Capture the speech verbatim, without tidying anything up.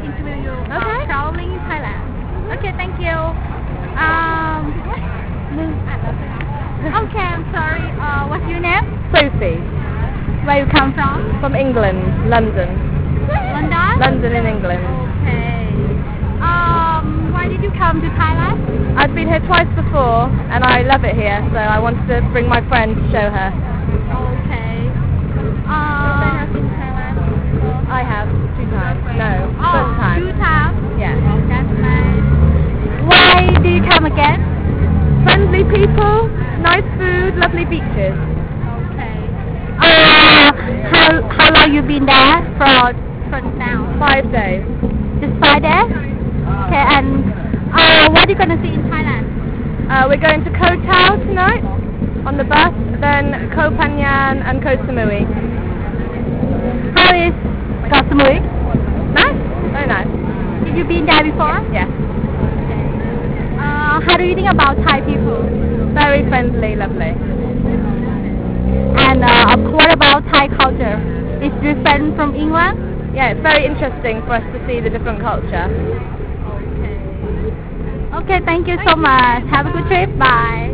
interview you about Okay. traveling in Thailand. Okay, thank you. Um, okay, I'm sorry. Uh, what's your name? Sophie, Where you come from? from England, London. London? London in England. Okay. Um, why did you come to Thailand? I've been here twice before, and I love it here, so I wanted to bring my friend to show her. Okay. Uh, in Thailand? I have, two times. No, Oh, first time. two times? Yeah. That's nice. Why do you come again? Friendly people, nice food, lovely beaches. Okay. Uh, how how long you been there for for now? Five days. Just five days? Okay, and uh, what are you gonna see in Thailand? Uh, we're going to Koh Tao tonight on the bus, then Koh Phangan and Koh Samui. How is Koh Samui? Nice? Very nice. Have you been there before? Yes. Uh, how do you think about Thai people? Very friendly, lovely. And uh, what about Thai culture? Is different from England? Yeah, it's very interesting for us to see the different culture. Okay, thank you so much. Have a good trip. Bye.